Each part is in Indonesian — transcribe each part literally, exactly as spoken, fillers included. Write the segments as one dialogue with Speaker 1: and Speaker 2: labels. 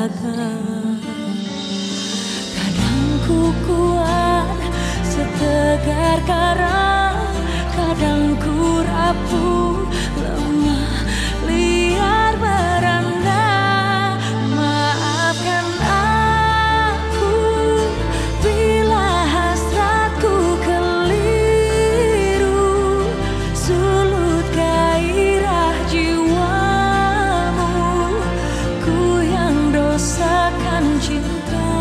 Speaker 1: rasakan. Kadang ku kuat setegar karang, kadang ku rapuh lemah liar merana. Maafkan aku bila hasratku keliru, sulut gairah jiwamu, ku yang dosakan cinta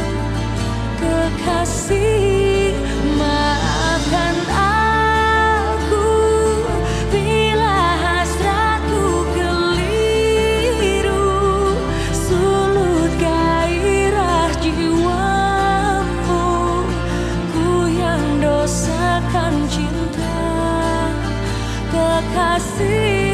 Speaker 1: kekasih. Maafkan aku bila hasratku keliru, sulut gairah jiwamu, ku yang dosakan cinta kekasih.